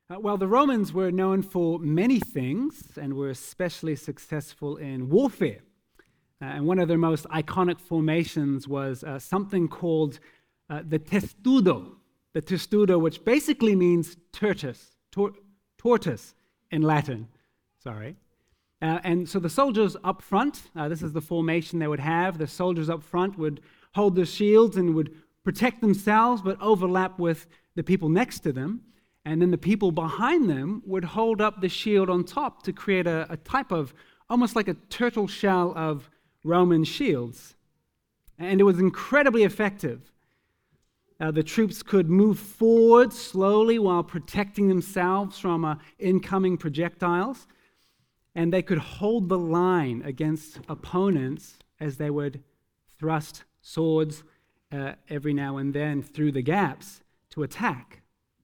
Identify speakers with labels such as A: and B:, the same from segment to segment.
A: Well, the Romans were known for many things and were especially successful in warfare. And one of their most iconic formations was something called the testudo. The testudo, which basically means tortoise in Latin. And so the soldiers up front, this is the formation they would have. The soldiers up front would hold their shields and would protect themselves, but overlap with the people next to them. And then the people behind them would hold up the shield on top to create a type of, almost like a turtle shell of Roman shields. And it was incredibly effective. The troops could move forward slowly while protecting themselves from incoming projectiles. And they could hold the line against opponents as they would thrust swords every now and then through the gaps to attack.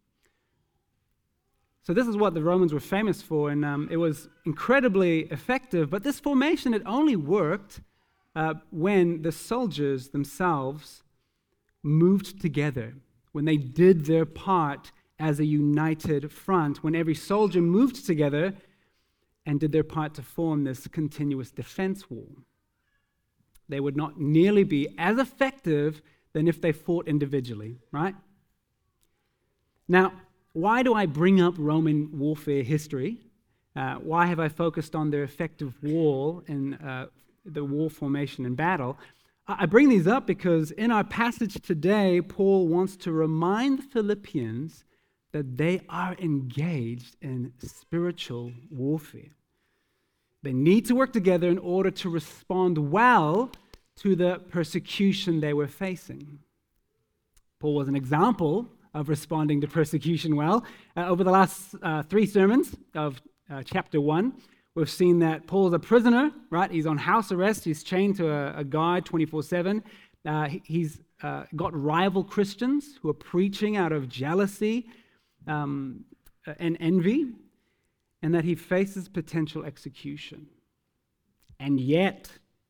A: So this is what the Romans were famous for, and it was incredibly effective. But this formation, it only worked when the soldiers themselves moved together, when they did their part as a united front, when every soldier moved together and did their part to form this continuous defense wall. They would not nearly be as effective than if they fought individually, right? Now, why do I bring up Roman warfare history? Why have I focused on their effective wall and the wall formation and battle? I bring these up because in our passage today, Paul wants to remind the Philippians that they are engaged in spiritual warfare. They need to work together in order to respond well to the persecution they were facing. Paul was an example of responding to persecution well. Over the last 3 sermons of chapter 1, we've seen that Paul's a prisoner, right? He's on house arrest. He's chained to a guard 24/7. He's got rival Christians who are preaching out of jealousy and envy, and that he faces potential execution. And yet,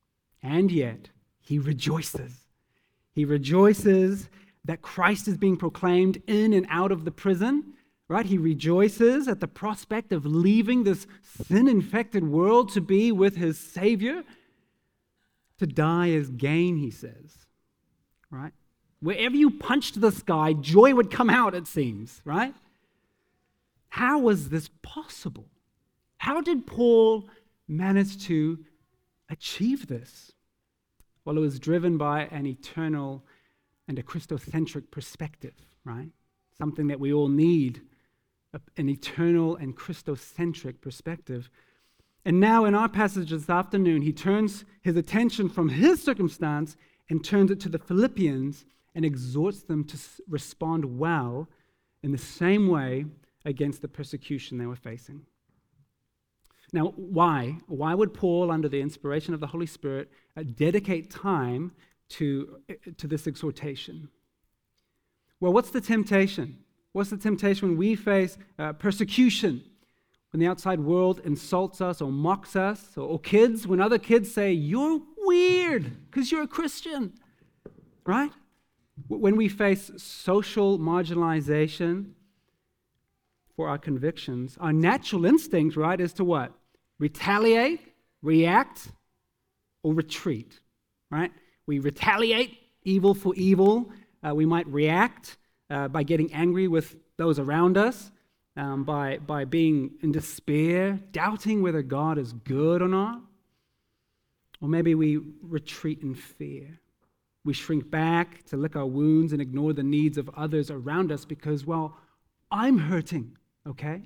A: he rejoices. He rejoices that Christ is being proclaimed in and out of the prison, right? He rejoices at the prospect of leaving this sin-infected world to be with his Savior. To die is gain, he says, right? Wherever you punched the sky, joy would come out, it seems, right? How was this possible? How did Paul manage to achieve this? Well, it was driven by an eternal and a Christocentric perspective, right? Something that we all need, an eternal and Christocentric perspective. And now in our passage this afternoon, he turns his attention from his circumstance and turns it to the Philippians and exhorts them to respond well in the same way against the persecution they were facing. Now, why? Why would Paul, under the inspiration of the Holy Spirit, dedicate time to this exhortation? Well, what's the temptation? What's the temptation when we face persecution? When the outside world insults us or mocks us, or kids, when other kids say, "You're weird because you're a Christian," right? When we face social marginalization for our convictions, our natural instinct, right, is to what? Retaliate, react, or retreat, right? We retaliate evil for evil. We might react by getting angry with those around us, by being in despair, doubting whether God is good or not. Or maybe we retreat in fear. We shrink back to lick our wounds and ignore the needs of others around us because, well, I'm hurting, okay?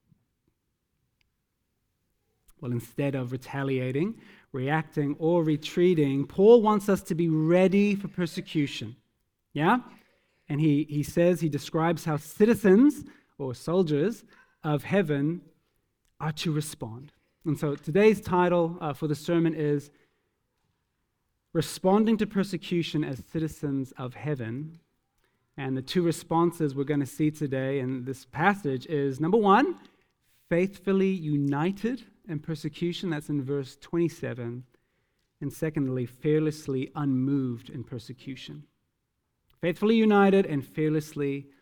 A: Well, instead of retaliating, reacting, or retreating, Paul wants us to be ready for persecution. Yeah? And he describes how citizens or soldiers of heaven are to respond. And so today's title for the sermon is Responding to Persecution as Citizens of Heaven. And the 2 responses we're going to see today in this passage is, number 1, faithfully united in persecution. That's in verse 27. And secondly, fearlessly unmoved in persecution. Faithfully united and fearlessly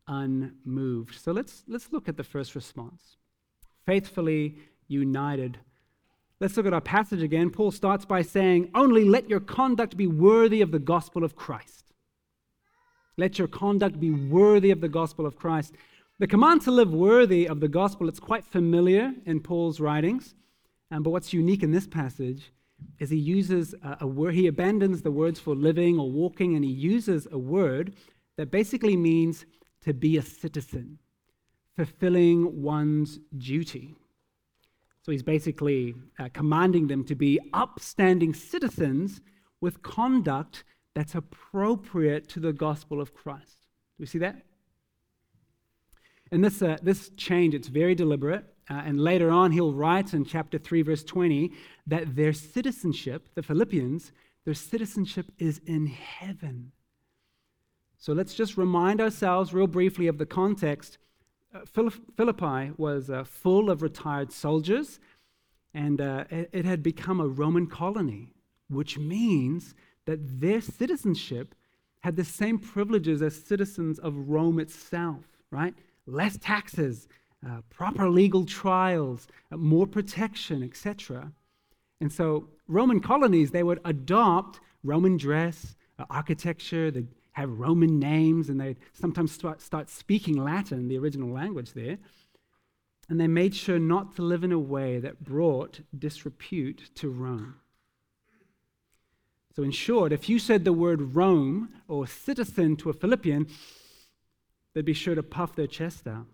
A: unmoved. So let's look at the first response. Faithfully united. Let's look at our passage again. Paul starts by saying, "Only let your conduct be worthy of the gospel of Christ." Let your conduct be worthy of the gospel of Christ. The command to live worthy of the gospel, it's quite familiar in Paul's writings. But what's unique in this passage is he uses a word, he abandons the words for living or walking, and he uses a word that basically means to be a citizen, fulfilling one's duty. So he's basically commanding them to be upstanding citizens with conduct that's appropriate to the gospel of Christ. Do we see that? And this change, it's very deliberate. And later on, he'll write in chapter 3, verse 20, that their citizenship, the Philippians, their citizenship is in heaven. So let's just remind ourselves real briefly of the context. Philippi was full of retired soldiers, and it had become a Roman colony, which means that their citizenship had the same privileges as citizens of Rome itself, right? Less taxes, proper legal trials, more protection, etc. And so Roman colonies, they would adopt Roman dress, architecture, they'd have Roman names, and they'd sometimes start speaking Latin, the original language there. And they made sure not to live in a way that brought disrepute to Rome. So in short, if you said the word Rome or citizen to a Philippian, they'd be sure to puff their chest out.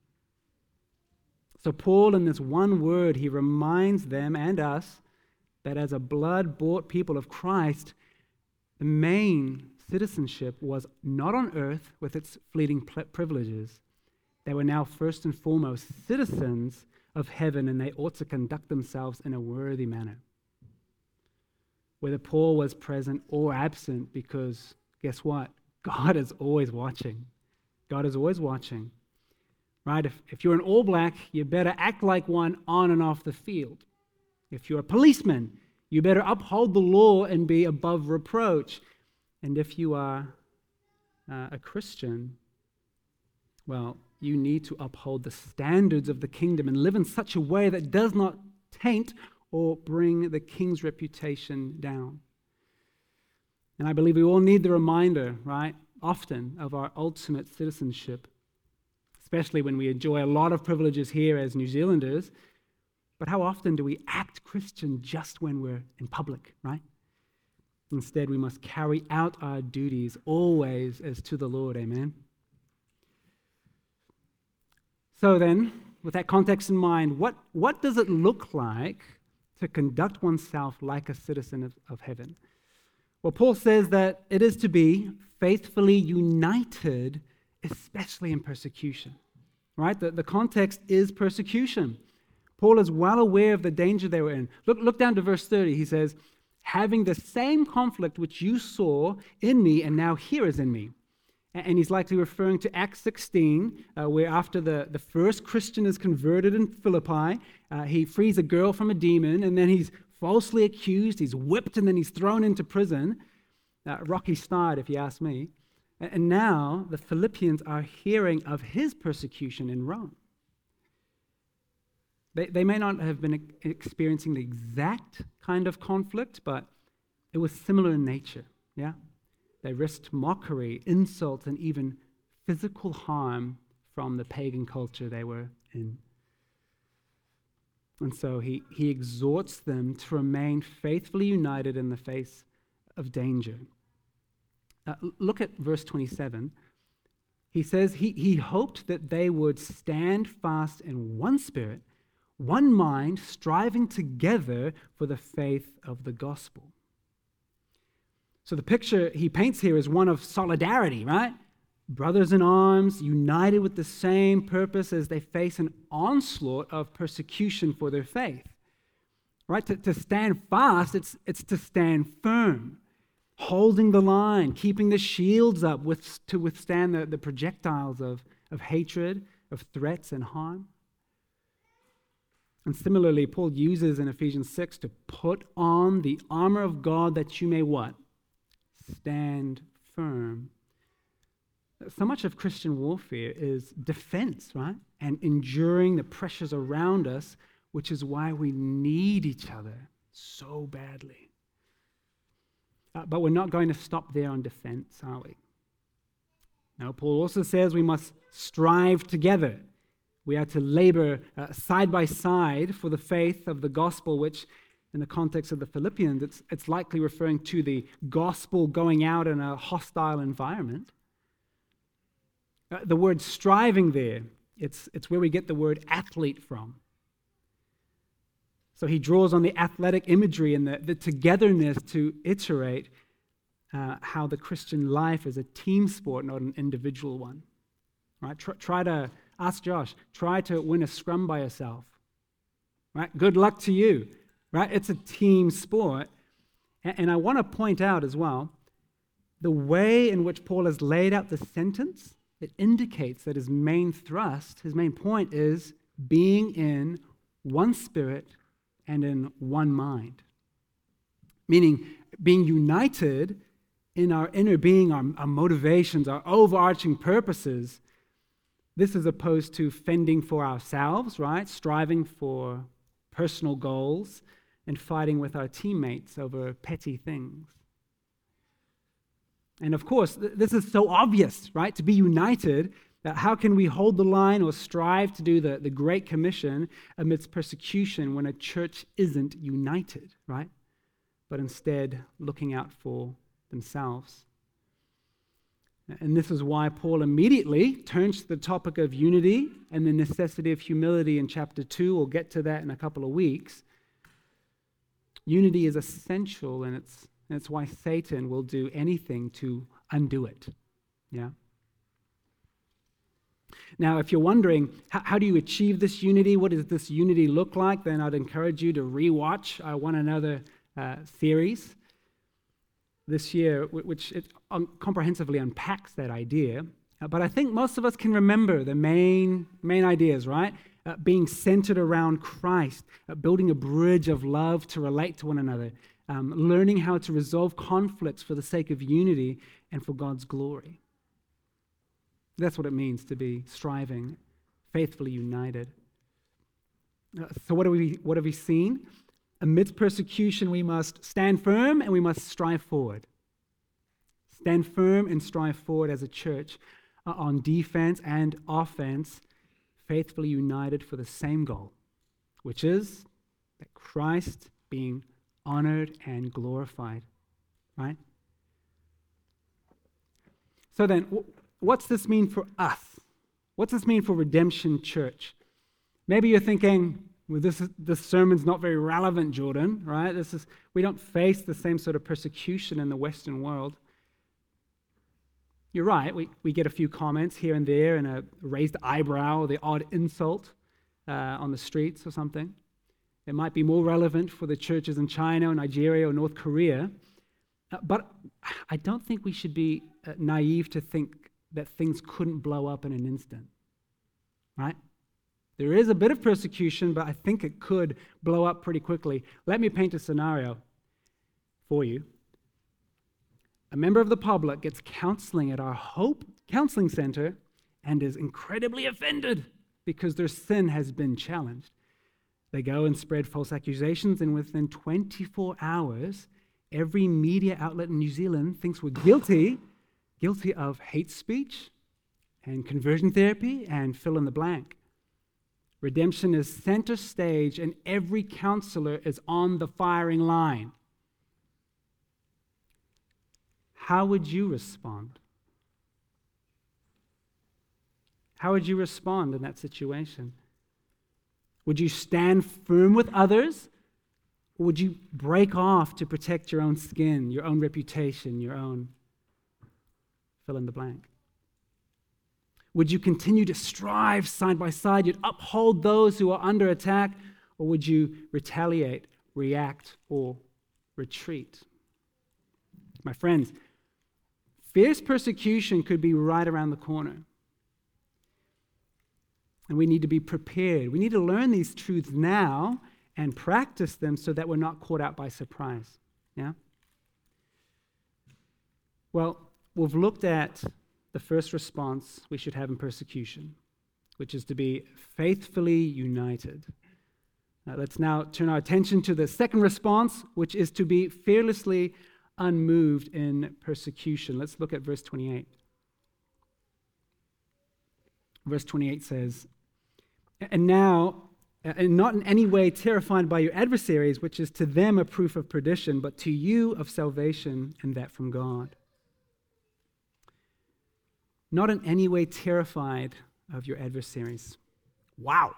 A: So Paul, in this one word, he reminds them and us that as a blood-bought people of Christ, the main citizenship was not on earth with its fleeting privileges. They were now first and foremost citizens of heaven, and they ought to conduct themselves in a worthy manner. Whether Paul was present or absent, because guess what? God is always watching. God is always watching. Right? If you're an All Black, you better act like one on and off the field. If you're a policeman, you better uphold the law and be above reproach. And if you are a Christian, well, you need to uphold the standards of the kingdom and live in such a way that does not taint or bring the king's reputation down. And I believe we all need the reminder, right, often of our ultimate citizenship, especially when we enjoy a lot of privileges here as New Zealanders. But how often do we act Christian just when we're in public, right? Instead, we must carry out our duties always as to the Lord, amen? So then, with that context in mind, what does it look like to conduct oneself like a citizen of heaven? Well, Paul says that it is to be faithfully united, especially in persecution, right? The context is persecution. Paul is well aware of the danger they were in. Look down to verse 30. He says, having the same conflict which you saw in me and now here is in me. And he's likely referring to Acts 16, where after the first Christian is converted in Philippi, he frees a girl from a demon, and then he's falsely accused, he's whipped, and then he's thrown into prison. Rocky start, if you ask me. And now the Philippians are hearing of his persecution in Rome. They may not have been experiencing the exact kind of conflict, but it was similar in nature, yeah? They risked mockery, insult, and even physical harm from the pagan culture they were in. And so he exhorts them to remain faithfully united in the face of danger. Look at verse 27. He says he hoped that they would stand fast in one spirit, one mind, striving together for the faith of the gospel. So the picture he paints here is one of solidarity, right? Brothers in arms, united with the same purpose as they face an onslaught of persecution for their faith. Right? To stand fast, it's to stand firm, holding the line, keeping the shields up to withstand the projectiles of hatred, of threats and harm. And similarly, Paul uses in Ephesians 6 to put on the armor of God that you may what? Stand firm. So much of Christian warfare is defense, right? And enduring the pressures around us, which is why we need each other so badly. But we're not going to stop there on defense, are we? Now, Paul also says we must strive together. We are to labor side by side for the faith of the gospel, which in the context of the Philippians, it's likely referring to the gospel going out in a hostile environment. The word striving there, it's where we get the word athlete from. So he draws on the athletic imagery and the togetherness to iterate how the Christian life is a team sport, not an individual one. Right? Try to, ask Josh, try to win a scrum by yourself. Right? Good luck to you. Right? It's a team sport. And I want to point out as well, the way in which Paul has laid out the sentence, it indicates that his main thrust, his main point is being in one spirit and in one mind. Meaning being united in our inner being, our motivations, our overarching purposes. This is opposed to fending for ourselves, right? Striving for personal goals and fighting with our teammates over petty things. And of course, this is so obvious, right? To be united, how can we hold the line or strive to do the Great Commission amidst persecution when a church isn't united, right? But instead looking out for themselves. And this is why Paul immediately turns to the topic of unity and the necessity of humility in chapter 2. We'll get to that in a couple of weeks. Unity is essential, and it's why Satan will do anything to undo it. Yeah. Now, if you're wondering, how do you achieve this unity? What does this unity look like? Then I'd encourage you to rewatch our One Another series this year, which it comprehensively unpacks that idea. But I think most of us can remember the main ideas, right? Being centered around Christ, building a bridge of love to relate to one another, learning how to resolve conflicts for the sake of unity and for God's glory. That's what it means to be striving, faithfully united. So what have we seen? Amidst persecution, we must stand firm and we must strive forward. Stand firm and strive forward as a church on defense and offense, faithfully united for the same goal, which is that Christ being honored and glorified, right? So then, what's this mean for us? What's this mean for Redemption Church? Maybe you're thinking, well, this sermon's not very relevant, Jordan, right? We don't face the same sort of persecution in the Western world. You're right, we get a few comments here and there and a raised eyebrow or the odd insult on the streets or something. It might be more relevant for the churches in China or Nigeria or North Korea. But I don't think we should be naive to think that things couldn't blow up in an instant, right? There is a bit of persecution, but I think it could blow up pretty quickly. Let me paint a scenario for you. A member of the public gets counseling at our Hope Counseling Center and is incredibly offended because their sin has been challenged. They go and spread false accusations, and within 24 hours, every media outlet in New Zealand thinks we're guilty of hate speech and conversion therapy and fill in the blank. Redemption is center stage, and every counselor is on the firing line. How would you respond? How would you respond in that situation? Would you stand firm with others? Or would you break off to protect your own skin, your own reputation, your own fill in the blank? Would you continue to strive side by side? You'd uphold those who are under attack? Or would you retaliate, react, or retreat? My friends, fierce persecution could be right around the corner. And we need to be prepared. We need to learn these truths now and practice them so that we're not caught out by surprise. Yeah? Well, we've looked at the first response we should have in persecution, which is to be faithfully united. Let's now turn our attention to the second response, which is to be fearlessly unmoved in persecution. Let's look at verse 28. Verse 28 says, "And now, and not in any way terrified by your adversaries, which is to them a proof of perdition, but to you of salvation, and that from God." Not in any way terrified of your adversaries. Wow.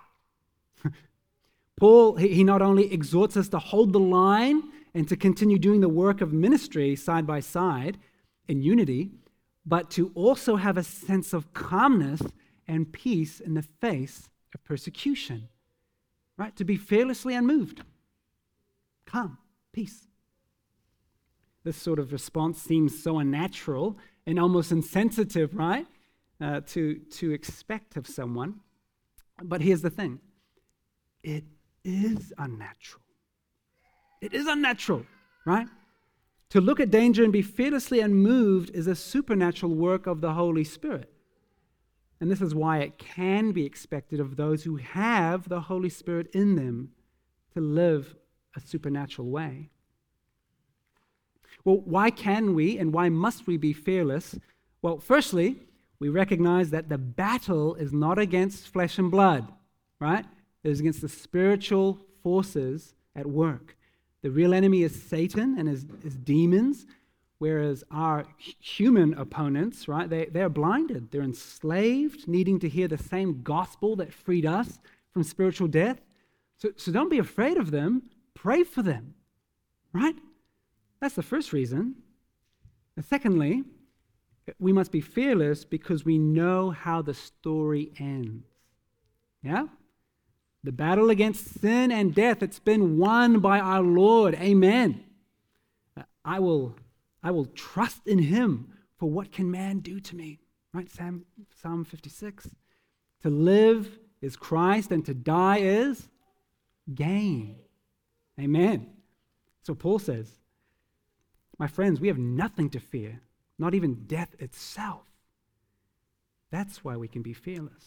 A: Paul, he not only exhorts us to hold the line and to continue doing the work of ministry side by side in unity, but to also have a sense of calmness and peace in the face of persecution. Right? To be fearlessly unmoved. Calm, peace. This sort of response seems so unnatural and almost insensitive, right? To expect of someone. But here's the thing. It is unnatural. It is unnatural, right? To look at danger and be fearlessly unmoved is a supernatural work of the Holy Spirit. And this is why it can be expected of those who have the Holy Spirit in them to live a supernatural way. Well, why can we and why must we be fearless? Well, firstly, we recognize that the battle is not against flesh and blood, right? It is against the spiritual forces at work. The real enemy is Satan and his demons, whereas our human opponents, right, they're blinded. They're enslaved, needing to hear the same gospel that freed us from spiritual death. So don't be afraid of them. Pray for them, right? That's the first reason. And secondly, we must be fearless because we know how the story ends. Yeah? The battle against sin and death, it's been won by our Lord. Amen. I will trust in him, for what can man do to me? Right? Psalm 56. To live is Christ and to die is gain. Amen. So Paul says, my friends, we have nothing to fear, not even death itself. That's why we can be fearless.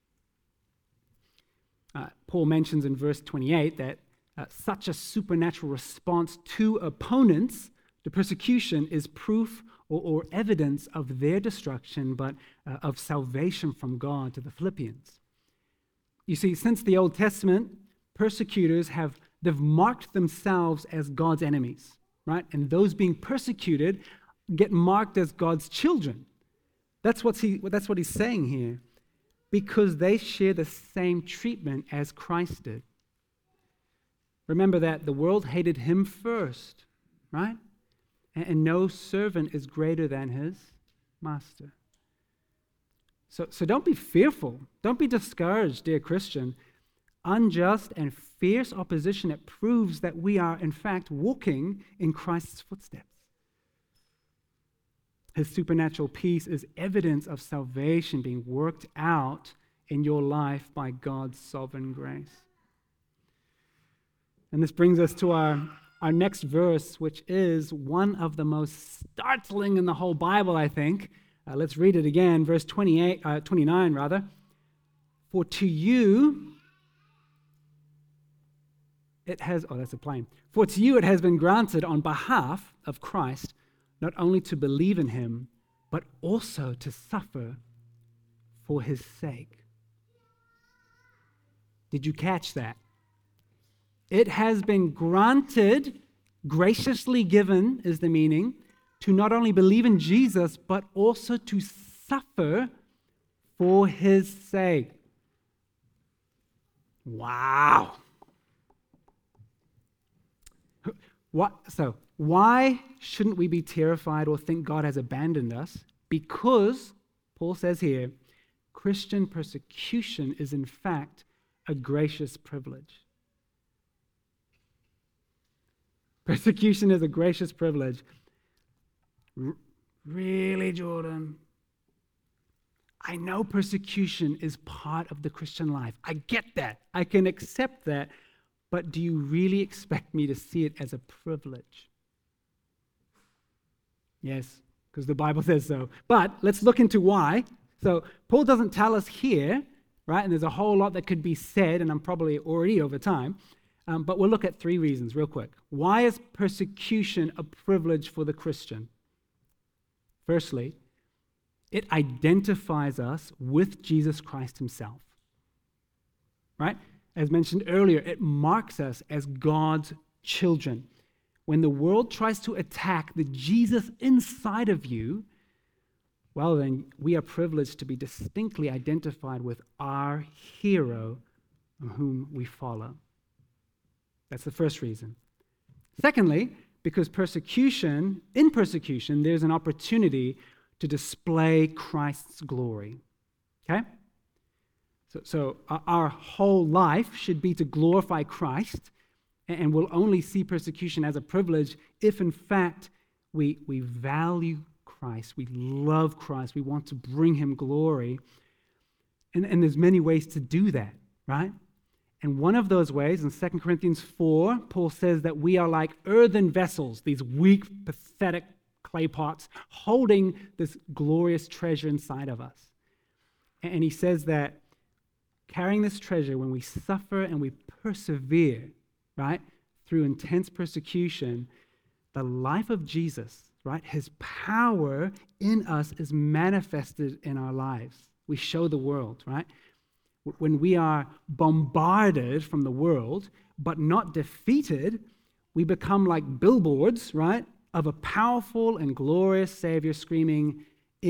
A: Paul mentions in verse 28 that such a supernatural response to opponents, to persecution, is proof or evidence of their destruction, but of salvation from God to the Philippians. You see, since the Old Testament, persecutors they've marked themselves as God's enemies, right? And those being persecuted get marked as God's children. That's what he's saying here. Because they share the same treatment as Christ did. Remember that the world hated him first, right? And no servant is greater than his master. So don't be fearful. Don't be discouraged, dear Christian. Unjust and fierce opposition, it proves that we are, in fact, walking in Christ's footsteps. His supernatural peace is evidence of salvation being worked out in your life by God's sovereign grace. And this brings us to our next verse, which is one of the most startling in the whole Bible, I think. Let's read it again, verse 29 rather. For to you it has, that's a plane. For to you it has been granted on behalf of Christ not only to believe in him, but also to suffer for his sake. Did you catch that? It has been granted, graciously given is the meaning, to not only believe in Jesus, but also to suffer for his sake. Wow. Why shouldn't we be terrified or think God has abandoned us? Because, Paul says here, Christian persecution is in fact a gracious privilege. Persecution is a gracious privilege. Really, Jordan? I know persecution is part of the Christian life. I get that. I can accept that. But do you really expect me to see it as a privilege? Yes, because the Bible says so. But let's look into why. So Paul doesn't tell us here, right? And there's a whole lot that could be said, and I'm probably already over time. But we'll look at 3 reasons real quick. Why is persecution a privilege for the Christian? Firstly, it identifies us with Jesus Christ himself, right? As mentioned earlier, it marks us as God's children. When the world tries to attack the Jesus inside of you, well then, we are privileged to be distinctly identified with our hero whom we follow. That's the first reason. Secondly, because in persecution, there's an opportunity to display Christ's glory. Okay? So our whole life should be to glorify Christ, and we'll only see persecution as a privilege if, in fact, we value Christ, we love Christ, we want to bring him glory. And there's many ways to do that, right? And one of those ways, in 2 Corinthians 4, Paul says that we are like earthen vessels, these weak, pathetic clay pots, holding this glorious treasure inside of us. And he says that carrying this treasure, when we suffer and we persevere, right, through intense persecution, the life of Jesus, right, his power in us is manifested in our lives. We show the world, right? When we are bombarded from the world, but not defeated, we become like billboards, right, of a powerful and glorious Savior screaming,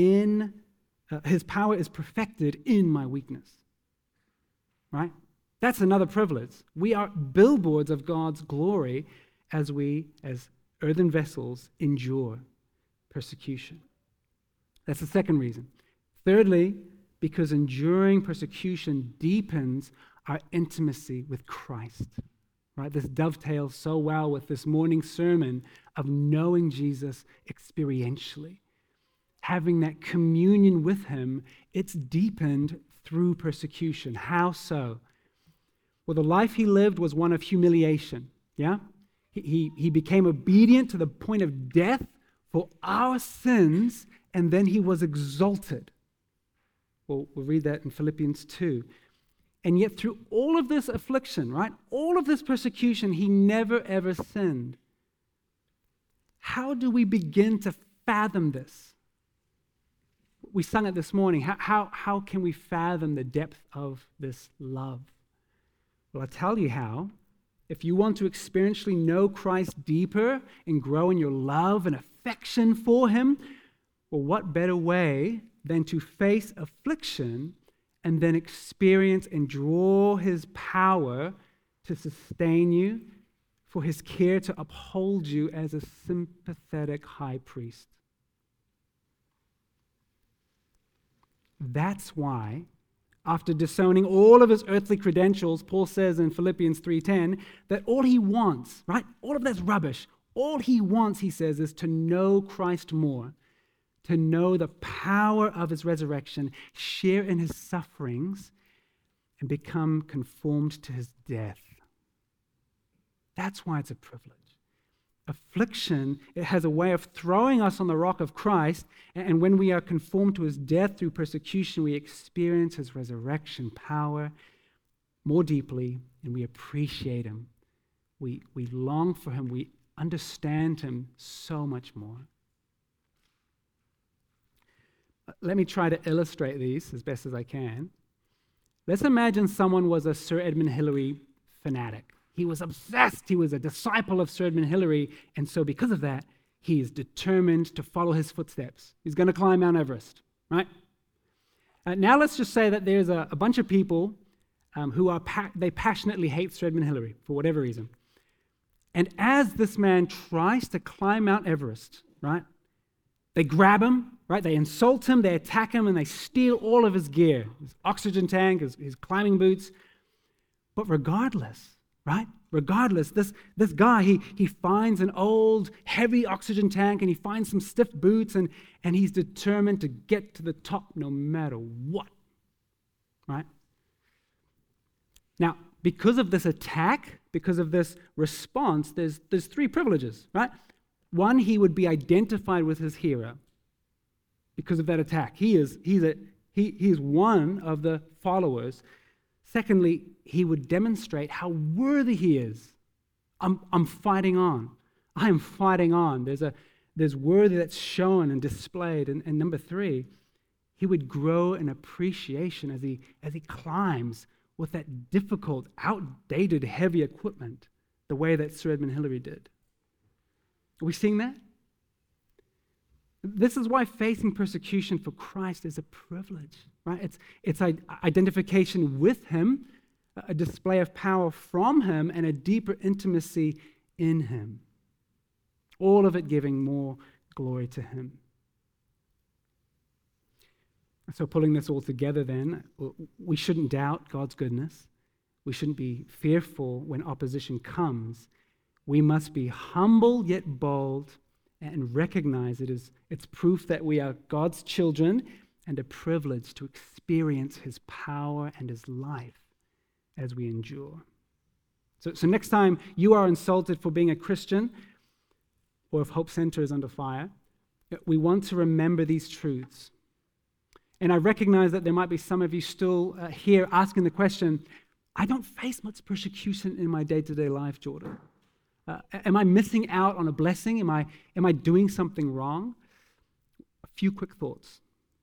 A: his power is perfected in my weakness, right? That's another privilege. We are billboards of God's glory as we, as earthen vessels, endure persecution. That's the second reason. Thirdly, because enduring persecution deepens our intimacy with Christ. Right? This dovetails so well with this morning's sermon of knowing Jesus experientially. Having that communion with him, it's deepened through persecution. How so? Well, the life he lived was one of humiliation. Yeah? He became obedient to the point of death for our sins, and then he was exalted. We'll read that in Philippians 2. And yet through all of this affliction, right, all of this persecution, he never ever sinned. How do we begin to fathom this? We sung it this morning. How can we fathom the depth of this love? Well, I'll tell you how. If you want to experientially know Christ deeper and grow in your love and affection for him, well, what better way than to face affliction and then experience and draw his power to sustain you, for his care to uphold you as a sympathetic high priest. That's why, after disowning all of his earthly credentials, Paul says in Philippians 3:10 that all he wants, right, all of that's rubbish, all he wants, he says, is to know Christ more, to know the power of his resurrection, share in his sufferings, and become conformed to his death. That's why it's a privilege. Affliction, it has a way of throwing us on the rock of Christ, and when we are conformed to his death through persecution, we experience his resurrection power more deeply, and we appreciate him. We long for him. We understand him so much more. Let me try to illustrate these as best as I can. Let's imagine someone was a Sir Edmund Hillary fanatic. He was obsessed. He was a disciple of Sir Edmund Hillary, and so because of that, he is determined to follow his footsteps. He's going to climb Mount Everest, right? Now let's just say that there's a bunch of people who they passionately hate Sir Edmund Hillary for whatever reason. And as this man tries to climb Mount Everest, right, they grab him, right? They insult him, they attack him, and they steal all of his gear, his oxygen tank, his climbing boots. But regardless, right? Regardless, this guy, he finds an old, heavy oxygen tank, and he finds some stiff boots, and he's determined to get to the top no matter what, right? Now, because of this attack, because of this response, there's 3 privileges, right? One, he would be identified with his hero. because of that attack. He is one of the followers. Secondly, he would demonstrate how worthy he is. I'm fighting on. I am fighting on. There's worthy that's shown and displayed. And number three, he would grow in appreciation as he climbs with that difficult, outdated, heavy equipment, the way that Sir Edmund Hillary did. Are we seeing that? This is why facing persecution for Christ is a privilege, right? It's identification with him, a display of power from him, and a deeper intimacy in him. All of it giving more glory to him. So pulling this all together then, we shouldn't doubt God's goodness. We shouldn't be fearful when opposition comes. We must be humble yet bold and recognize it's proof that we are God's children and a privilege to experience his power and his life as we endure. So next time you are insulted for being a Christian, or if Hope Center is under fire, we want to remember these truths. And I recognize that there might be some of you still here asking the question, I don't face much persecution in my day-to-day life, Jordan. Am I missing out on a blessing? Am I doing something wrong? A few quick thoughts.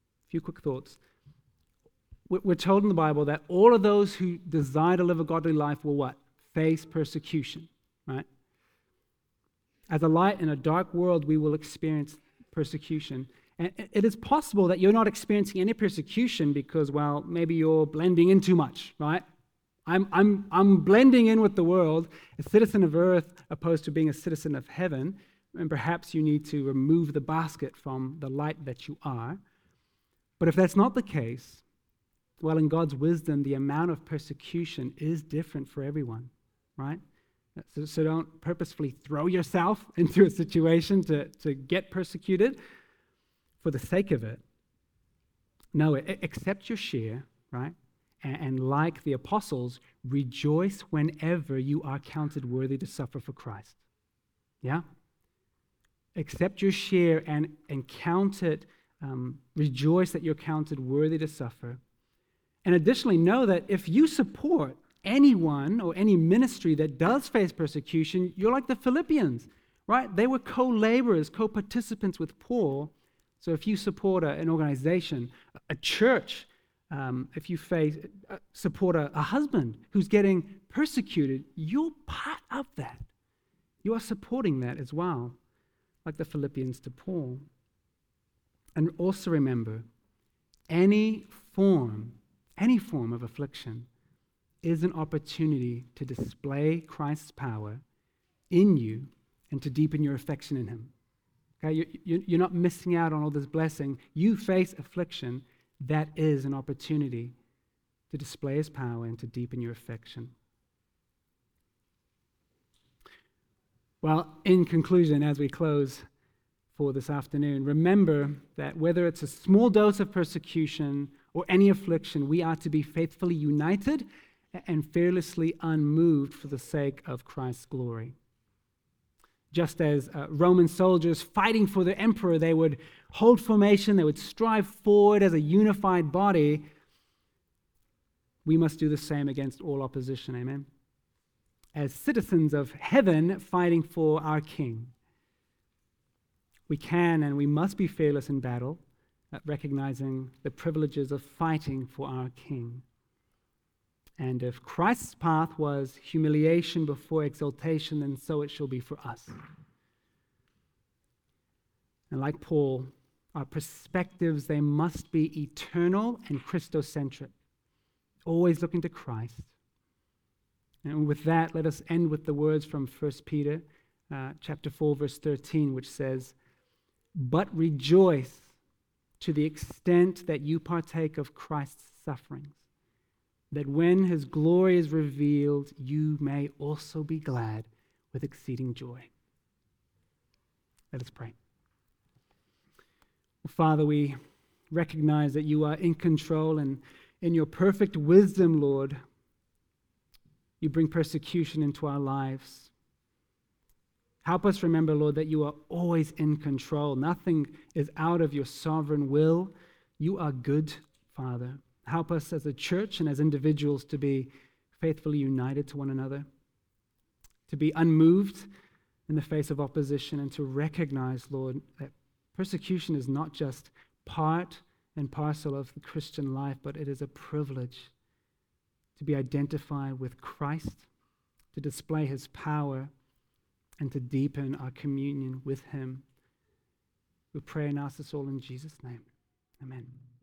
A: We're told in the Bible that all of those who desire to live a godly life will what? Face persecution, right? As a light in a dark world, we will experience persecution. And it is possible that you're not experiencing any persecution because, well, maybe you're blending in too much, right? I'm blending in with the world, a citizen of earth opposed to being a citizen of heaven, and perhaps you need to remove the basket from the light that you are. But if that's not the case, well, in God's wisdom, the amount of persecution is different for everyone, right? So don't purposefully throw yourself into a situation to get persecuted for the sake of it. No, accept your share, right? And like the apostles, rejoice whenever you are counted worthy to suffer for Christ. Yeah? Accept your share and count it, rejoice that you're counted worthy to suffer. And additionally, know that if you support anyone or any ministry that does face persecution, you're like the Philippians, right? They were co-laborers, co-participants with Paul. So if you support an organization, a church, if you support a husband who's getting persecuted, you're part of that. You are supporting that as well, like the Philippians to Paul. And also remember, any form of affliction is an opportunity to display Christ's power in you and to deepen your affection in him. Okay? You're not missing out on all this blessing. You face affliction. That is an opportunity to display his power and to deepen your affection. Well, in conclusion, as we close for this afternoon, remember that whether it's a small dose of persecution or any affliction, we are to be faithfully united and fearlessly unmoved for the sake of Christ's glory. Just as Roman soldiers fighting for the emperor, they would hold formation, they would strive forward as a unified body, we must do the same against all opposition, amen? As citizens of heaven fighting for our King. We can and we must be fearless in battle, recognizing the privileges of fighting for our King. And if Christ's path was humiliation before exaltation, then so it shall be for us. And like Paul, our perspectives, they must be eternal and Christocentric, always looking to Christ. And with that, let us end with the words from 1 Peter chapter 4, verse 13, which says, "But rejoice to the extent that you partake of Christ's sufferings, that when his glory is revealed, you may also be glad with exceeding joy." Let us pray. Father, we recognize that you are in control, and in your perfect wisdom, Lord, you bring persecution into our lives. Help us remember, Lord, that you are always in control. Nothing is out of your sovereign will. You are good, Father. Help us as a church and as individuals to be faithfully united to one another, to be unmoved in the face of opposition, and to recognize, Lord, that persecution is not just part and parcel of the Christian life, but it is a privilege to be identified with Christ, to display his power, and to deepen our communion with him. We pray and ask this all in Jesus' name. Amen.